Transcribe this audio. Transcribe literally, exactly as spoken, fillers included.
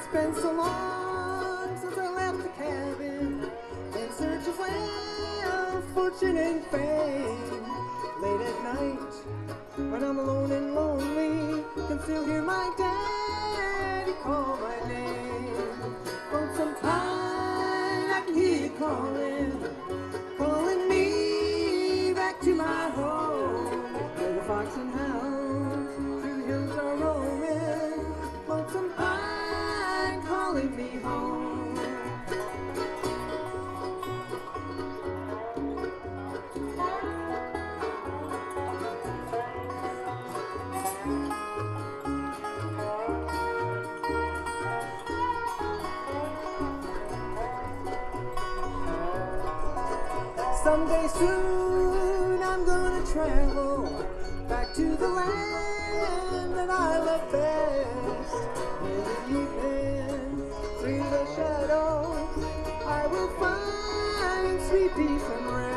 been so long since I left the cabin in search of wealth, fortune, and fame. Late at night, when I'm alone and lonely, can still hear my daddy call my name. Oh, sometime I can hear you calling, calling me back to my home, where the fox and hounds through the hills are roaming. Lonesome pine calling me home. Someday soon I'm gonna travel back to the land that I love best. In the evening, through the shadows, I will find sweet peace and rest.